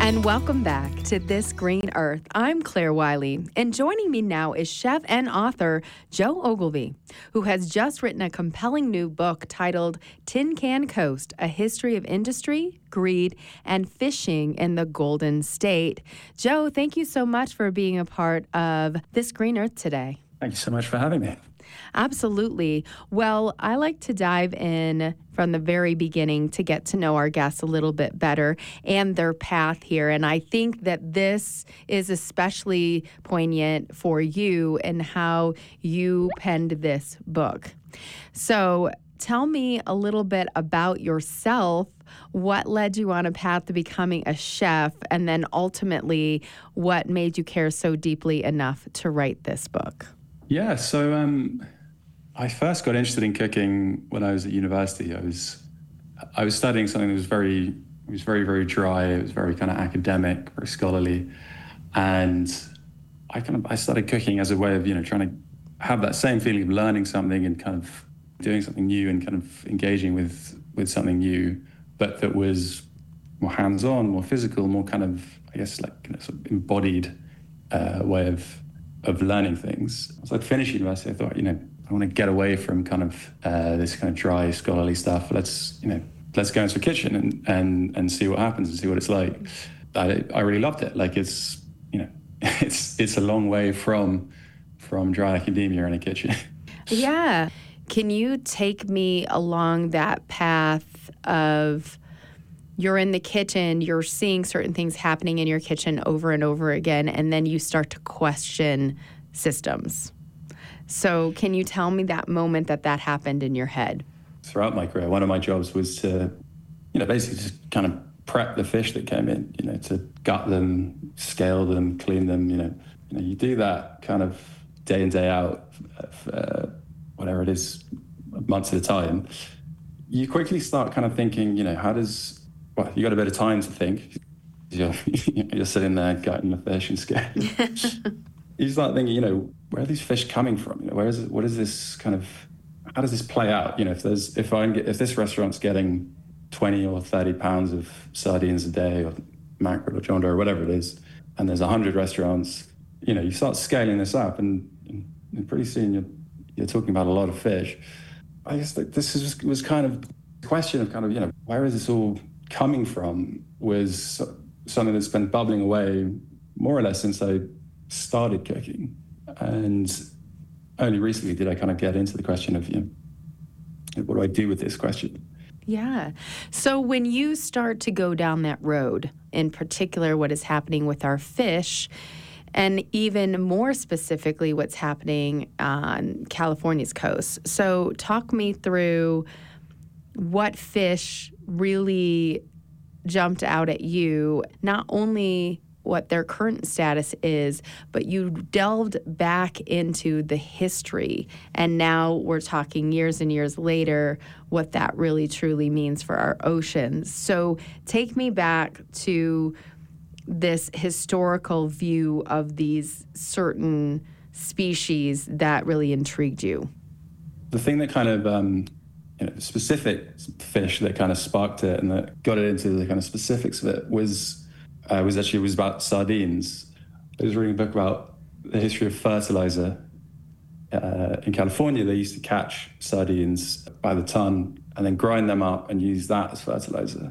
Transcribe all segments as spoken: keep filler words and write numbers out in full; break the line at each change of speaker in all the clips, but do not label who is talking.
And welcome back to This Green Earth. I'm Claire Wiley, and joining me now is chef and author Joe Ogilvie, who has just written a compelling new book titled Tin Can Coast, A History of Industry, Greed, and Fishing in the Golden State. Joe, thank you so much for being a part of This Green Earth today.
Thank you so much for having me.
Absolutely. Well, I like to dive in from the very beginning to get to know our guests a little bit better and their path here. And I think that this is especially poignant for you and how you penned this book. So tell me a little bit about yourself. What led you on a path to becoming a chef? And then ultimately, what made you care so deeply enough to write this book?
Yeah, so um, I first got interested in cooking when I was at university. I was I was studying something that was very it was very very dry. It was very kind of academic, very scholarly, and I kind of I started cooking as a way of you know trying to have that same feeling of learning something and kind of doing something new and kind of engaging with with something new, but that was more hands-on, more physical, more kind of I guess like kind of, sort of embodied uh, way of. of learning things. As I'd finished university, I thought, you know, I want to get away from kind of uh, this kind of dry scholarly stuff. Let's, you know, let's go into a kitchen and and and see what happens and see what it's like. I, I really loved it. Like it's, you know, it's it's a long way from from dry academia in a kitchen.
Yeah. Can you take me along that path of you're in the kitchen, you're seeing certain things happening in your kitchen over and over again, and then you start to question systems. So can you tell me that moment that that happened in your head?
Throughout my career, one of my jobs was to, you know, basically just kind of prep the fish that came in, you know, to gut them, scale them, clean them, you know. You know, you do that kind of day in, day out, uh, whatever it is, months at a time. You quickly start kind of thinking, you know, how does... Well, you got a bit of time to think. You're, you're sitting there gutting the fish and scaling. You start thinking, you know, where are these fish coming from? You know, where is it? What is this kind of? How does this play out? You know, if there's if I get, if this restaurant's getting twenty or thirty pounds of sardines a day, or mackerel or john doe or whatever it is, and there's a hundred restaurants, you know, you start scaling this up, and, and pretty soon you're you're talking about a lot of fish. I guess that this is, was kind of a question of kind of you know where is this all coming from was something that's been bubbling away more or less since I started cooking. And only recently did I kind of get into the question of, you know, what do I do with this question?
Yeah. So when you start to go down that road, in particular what is happening with our fish, and even more specifically what's happening on California's coast. So talk me through what fish really jumped out at you, not only what their current status is, but you delved back into the history. And now we're talking years and years later, what that really truly means for our oceans. So take me back to this historical view of these certain species that really intrigued you.
The thing that kind of, um, you know, specific fish that kind of sparked it and that got it into the kind of specifics of it was uh, was actually was about sardines. I was reading a book about the history of fertilizer. Uh, in California, they used to catch sardines by the ton and then grind them up and use that as fertilizer.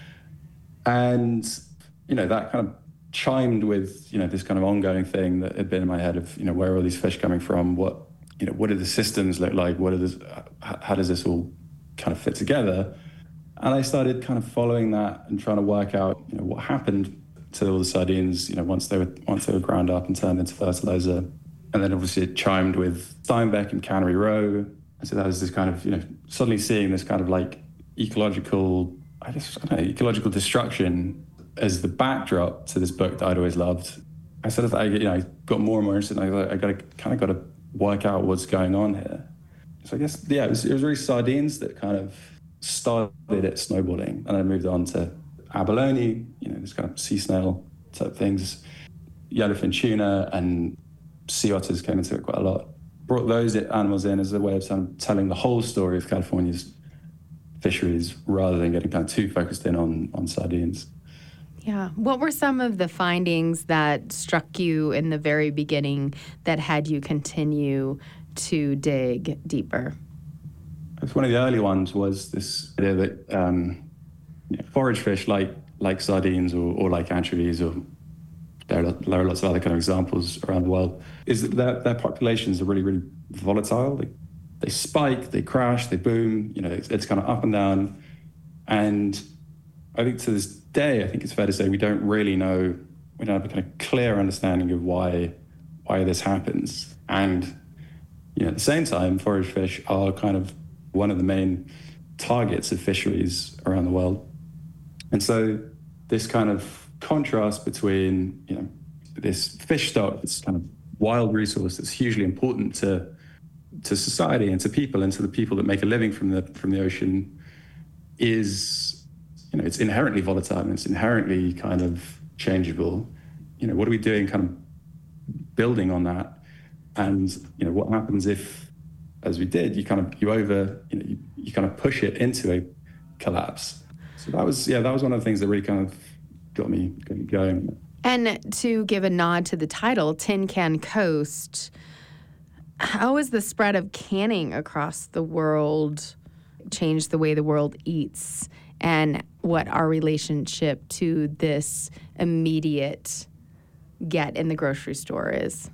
And, you know, that kind of chimed with, you know, this kind of ongoing thing that had been in my head of, you know, where are all these fish coming from? What, you know, what do the systems look like? What are this, how does this all kind of fit together? And I started kind of following that and trying to work out, you know, what happened to all the sardines, you know, once they were once they were ground up and turned into fertilizer. And then obviously it chimed with Steinbeck and Cannery Row. And so that was this kind of, you know, suddenly seeing this kind of like ecological, I guess, I don't know, ecological destruction as the backdrop to this book that I'd always loved. I sort of, I, you know, I got more and more interested, and I thought, I got to kind of got to work out what's going on here. So I guess, yeah, it was, it was really sardines that kind of started it snowballing, and I moved on to abalone, you know, this kind of sea snail type things, yellowfin tuna, and sea otters came into it quite a lot. Brought those animals in as a way of kind of telling the whole story of California's fisheries rather than getting kind of too focused in on, on sardines.
Yeah. What were some of the findings that struck you in the very beginning that had you continue to dig deeper?
One of the early ones was this idea that um, you know, forage fish like like sardines or, or like anchovies, or there are, there are lots of other kind of examples around the world, is that their, their populations are really, really volatile. They, they spike, they crash, they boom, you know, it's, it's kind of up and down. And I think to this day, I think it's fair to say we don't really know, we don't have a kind of clear understanding of why why this happens. And you know, at the same time, forage fish are kind of one of the main targets of fisheries around the world. And so this kind of contrast between, you know, this fish stock, this kind of wild resource that's hugely important to to society and to people and to the people that make a living from the from the ocean, is, you know, it's inherently volatile and it's inherently kind of changeable. You know, what are we doing kind of building on that? And, you know, what happens if, as we did, you kind of, you over, you know, you, you kind of push it into a collapse. So that was, yeah, that was one of the things that really kind of got me, got me going.
And to give a nod to the title, Tin Can Coast, how has the spread of canning across the world changed the way the world eats, and what our relationship to this immediate get in the grocery store is?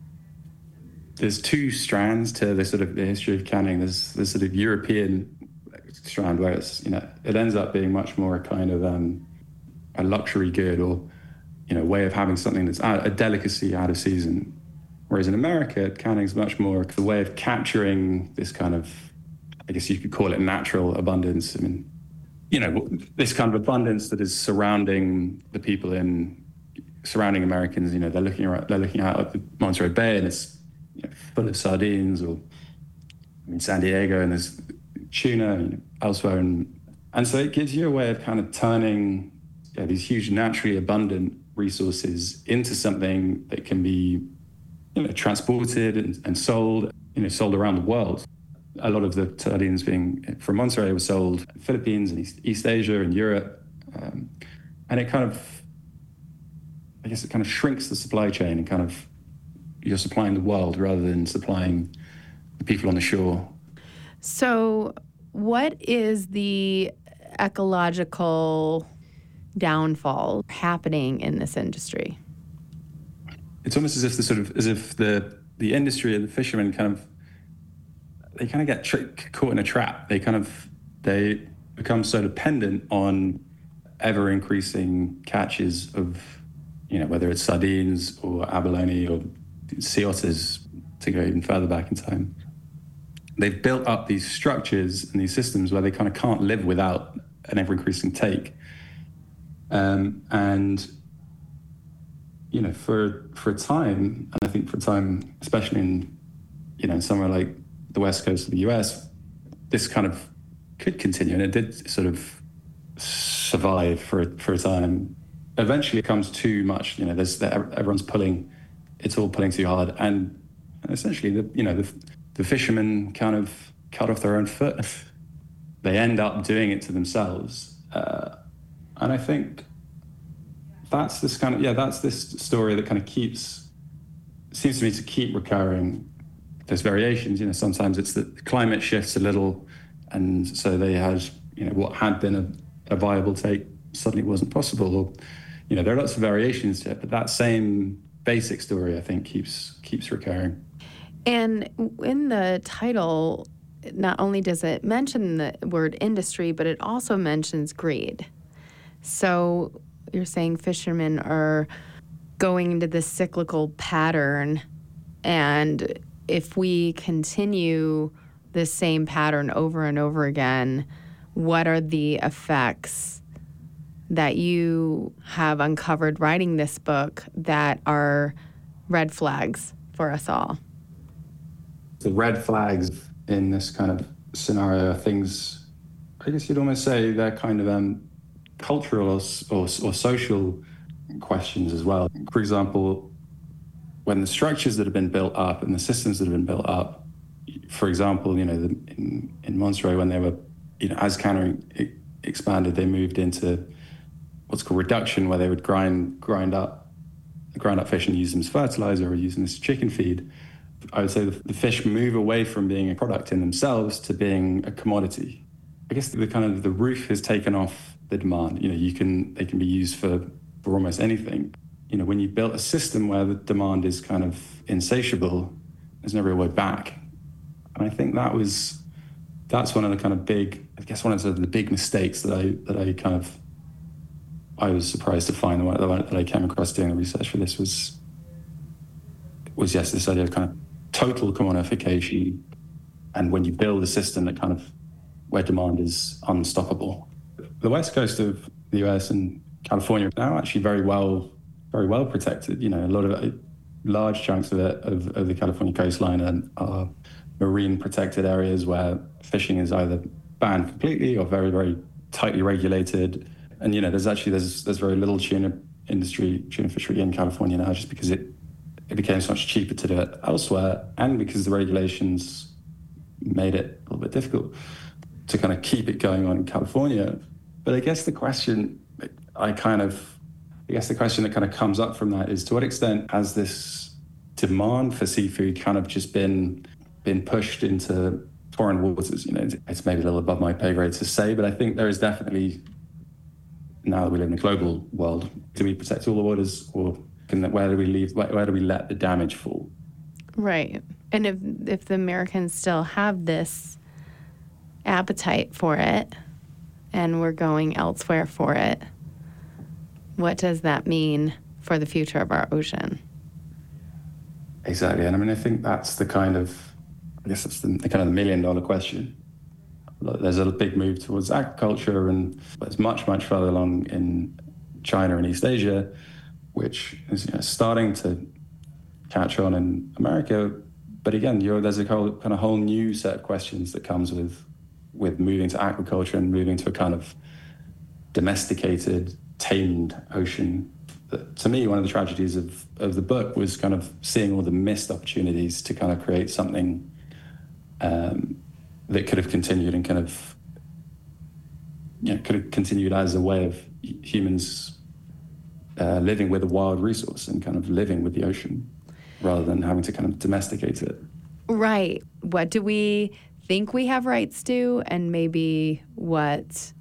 There's two strands to the sort of the history of canning. There's the sort of European strand where it's, you know, it ends up being much more a kind of um, a luxury good, or, you know, way of having something that's out, a delicacy out of season. Whereas in America, canning is much more the way of capturing this kind of, I guess you could call it natural abundance. I mean, you know, this kind of abundance that is surrounding the people in, surrounding Americans. You know, they're looking around, they're looking out at the Monterey Bay, and it's, you know, full of sardines, or I mean, San Diego, and there's tuna, you know, elsewhere. And, and so it gives you a way of kind of turning, you know, these huge naturally abundant resources into something that can be, you know, transported and, and sold, you know, sold around the world. A lot of the sardines being from Monterey were sold in the Philippines and East, East Asia and Europe. Um, and it kind of, I guess it kind of shrinks the supply chain, and kind of, you're supplying the world rather than supplying the people on the shore.
So what is the ecological downfall happening in this industry?
It's almost as if the sort of, as if the, the industry and the fishermen kind of, they kind of get trick, caught in a trap. They kind of, they become so dependent on ever increasing catches of, you know, whether it's sardines or abalone or sea otters, to go even further back in time. They've built up these structures and these systems where they kind of can't live without an ever increasing take. Um, and, you know, for for a time, and I think for a time, especially in, you know, somewhere like the west coast of the U S, this kind of could continue, and it did sort of survive for for a time. Eventually, it becomes too much. You know, there's everyone's pulling, it's all pulling too hard, and essentially, the you know the the fishermen kind of cut off their own foot. They end up doing it to themselves, uh, and I think that's this kind of yeah, that's this story that kind of keeps seems to me to keep recurring. There's variations, you know, sometimes it's that the climate shifts a little, and so they had, you know, what had been a, a viable take suddenly wasn't possible, or, you know, there are lots of variations to it, but that same basic story, I think, keeps keeps recurring.
And in the title, not only does it mention the word industry, but it also mentions greed. So you're saying fishermen are going into this cyclical pattern, and if we continue the same pattern over and over again, what are the effects that you have uncovered writing this book that are red flags for us all?
The red flags in this kind of scenario are things, I guess you'd almost say they're kind of um, cultural or, or, or social questions as well. For example, when the structures that have been built up and the systems that have been built up, for example, you know, the, in, in Monterey, when they were, you know, as canning expanded, they moved into what's called reduction, where they would grind grind up grind up fish and use them as fertilizer or use them as chicken feed. I would say the, the fish move away from being a product in themselves to being a commodity. I guess the kind of the roof has taken off the demand. You know, you can they can be used for, for almost anything. You know, when you build a system where the demand is kind of insatiable, there's no real way back. And I think that was that's one of the kind of big, I guess one of the big mistakes that I that I kind of I was surprised to find the one that I came across doing the research for this was was yes, this idea of kind of total commodification, and when you build a system that kind of where demand is unstoppable. The west coast of the U S and California are now actually very well, very well protected. You know, a lot of it, large chunks of it of, of the California coastline are, are marine protected areas where fishing is either banned completely or very, very tightly regulated. And you know, there's actually there's there's very little tuna industry, tuna fishery in California now, just because it it became so much cheaper to do it elsewhere, and because the regulations made it a little bit difficult to kind of keep it going on in California. But I guess the question, I kind of, I guess the question that kind of comes up from that is, to what extent has this demand for seafood kind of just been been pushed into foreign waters? You know, it's maybe a little above my pay grade to say, but I think there is definitely, now that we live in a global world, do we protect all the waters, or can, where do we leave? Where, where do we let the damage fall?
Right. And if if the Americans still have this appetite for it, and we're going elsewhere for it, what does that mean for the future of our ocean?
Exactly. And I mean, I think that's the kind of, I guess that's the, the kind of the million dollar question. There's a big move towards aquaculture, and it's much, much further along in China and East Asia, which is, you know, starting to catch on in America. But again, you're, there's a whole, kind of whole new set of questions that comes with with moving to aquaculture and moving to a kind of domesticated, tamed ocean. But to me, one of the tragedies of, of the book was kind of seeing all the missed opportunities to kind of create something um, that could have continued and kind of, you know, could have continued as a way of humans uh, living with a wild resource and kind of living with the ocean rather than having to kind of domesticate it.
Right. What do we think we have rights to, and maybe what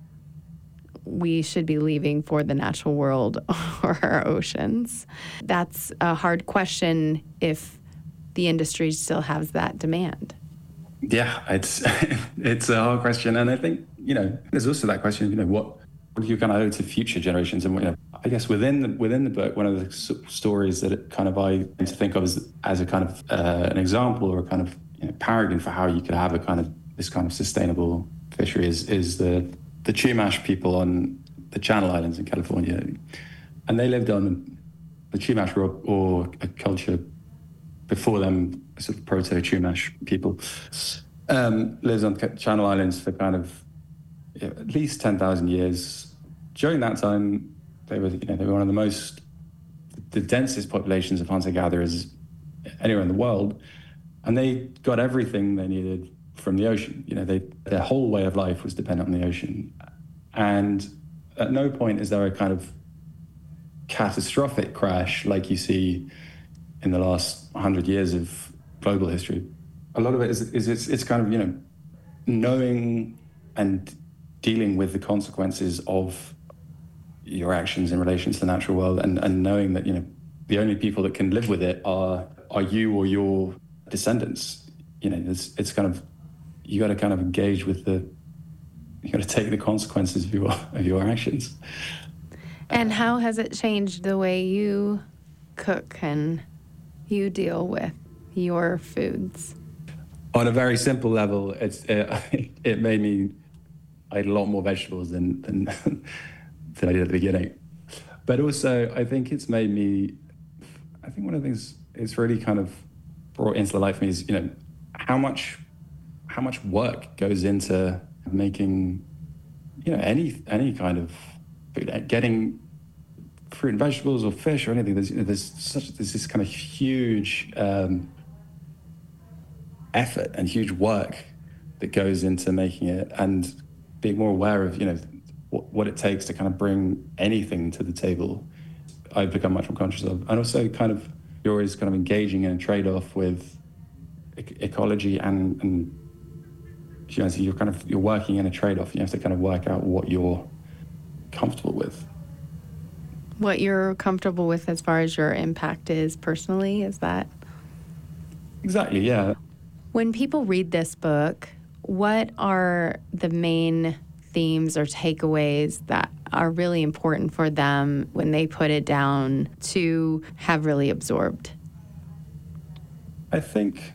we should be leaving for the natural world or our oceans? That's a hard question if the industry still has that demand.
Yeah, it's it's a hard question, and I think, you know, there's also that question, you know, what what do you kind of owe to future generations? And, you know, I guess within the, within the book, one of the s- stories that it kind of I tend to think of as as a kind of uh, an example or a kind of, you know, paragon for how you could have a kind of this kind of sustainable fishery is is the the Chumash people on the Channel Islands in California, and they lived on the Chumash or, or a culture before them, sort of proto-Chumash people, um, lives on Channel Islands for kind of, you know, at least ten thousand years. During that time, they were, you know, they were one of the most, the densest populations of hunter-gatherers anywhere in the world, and they got everything they needed from the ocean. You know, they, their whole way of life was dependent on the ocean. And at no point is there a kind of catastrophic crash like you see in the last hundred years of global history. A lot of it is, is it's, it's kind of, you know, knowing and dealing with the consequences of your actions in relation to the natural world, and, and knowing that, you know, the only people that can live with it are are you or your descendants. You know, it's, it's kind of, you got to kind of engage with the, you got to take the consequences of your of your actions.
And how has it changed the way you cook and you deal with your foods?
On a very simple level, it's it, it made me, I ate a lot more vegetables than than than I did at the beginning. But also, I think it's made me, I think one of the things it's really kind of brought into the life for me is, you know, how much how much work goes into making, you know, any any kind of food, getting fruit and vegetables or fish or anything. There's, you know, there's such there's this kind of huge um, effort and huge work that goes into making it, and being more aware of, you know, what, what it takes to kind of bring anything to the table, I've become much more conscious of. And also kind of, you're always kind of engaging in a trade-off with e- ecology and, and you know, so you're kind of, you're working in a trade-off. You have to kind of work out what you're comfortable with.
What you're comfortable with as far as your impact is personally, is that?
Exactly, yeah.
When people read this book, what are the main themes or takeaways that are really important for them when they put it down to have really absorbed?
I think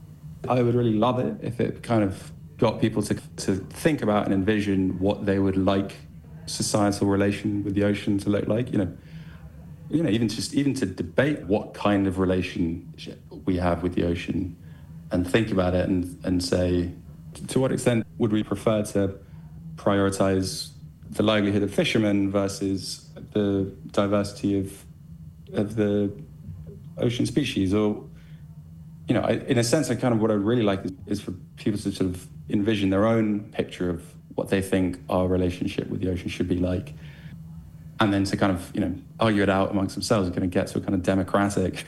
I would really love it if it kind of got people to, to think about and envision what they would like societal relation with the ocean to look like. You know, you know, even just even to debate what kind of relationship we have with the ocean, and think about it and and say, to what extent would we prefer to prioritize the livelihood of fishermen versus the diversity of of the ocean species? Or, you know, I, in a sense, I kind of what I would really like is, is for people to sort of envision their own picture of what they think our relationship with the ocean should be like, and then to kind of, you know, argue it out amongst themselves and kind of get to a kind of democratic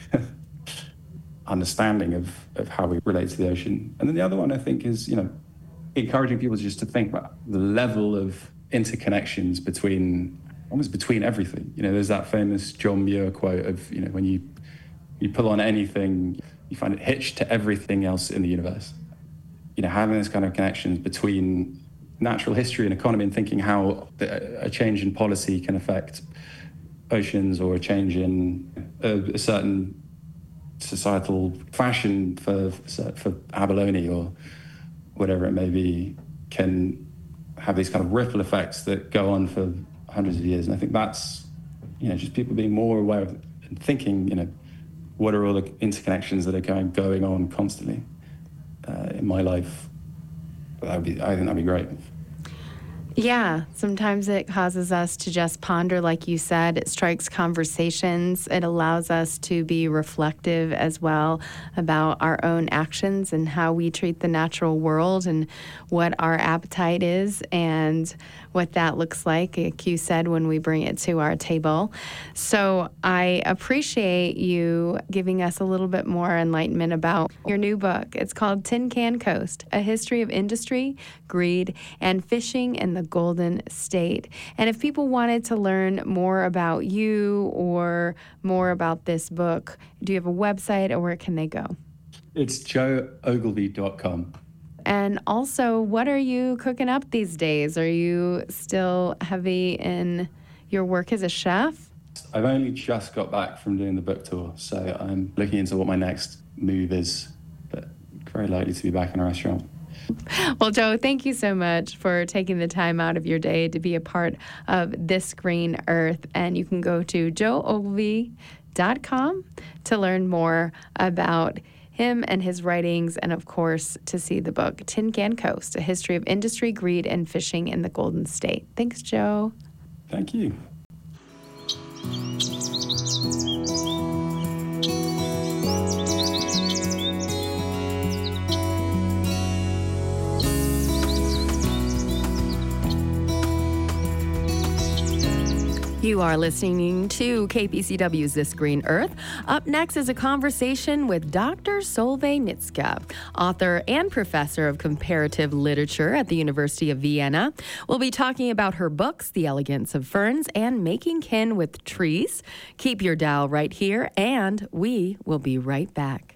understanding of, of how we relate to the ocean. And then the other one, I think, is, you know, encouraging people just to think about the level of interconnections between, almost between everything. You know, there's that famous John Muir quote of, you know, when you, you pull on anything, you find it hitched to everything else in the universe. You know, having this kind of connections between natural history and economy, and thinking how a change in policy can affect oceans, or a change in a, a certain societal fashion for for abalone or whatever it may be, can have these kind of ripple effects that go on for hundreds of years. And I think that's, you know, just people being more aware of it and thinking, you know, what are all the interconnections that are going going on constantly uh, in my life. That would be, I think that'd be great.
Yeah, sometimes it causes us to just ponder, like you said. It strikes conversations. It allows us to be reflective as well about our own actions and how we treat the natural world and what our appetite is and what that looks like, like you said, when we bring it to our table. So I appreciate you giving us a little bit more enlightenment about your new book. It's called Tin Can Coast, A History of Industry, Greed, and Fishing in the Golden State. And if people wanted to learn more about you or more about this book, do you have a website, or where can they go?
It's joe ogilvy dot com.
And also, what are you cooking up these days? Are you still heavy in your work as a chef?
I've only just got back from doing the book tour, so I'm looking into what my next move is, but very likely to be back in a restaurant.
Well, Joe, thank you so much for taking the time out of your day to be a part of This Green Earth. And you can go to joe ogilvy dot com to learn more about him and his writings, and of course, to see the book, Tin Can Coast, A History of Industry, Greed, and Fishing in the Golden State. Thanks, Joe.
Thank you.
You are listening to K P C W's This Green Earth. Up next is a conversation with Doctor Solveig Nitzke, author and professor of comparative literature at the University of Vienna. We'll be talking about her books, The Elegance of Ferns and Making Kin with Trees. Keep your dial right here, and we will be right back.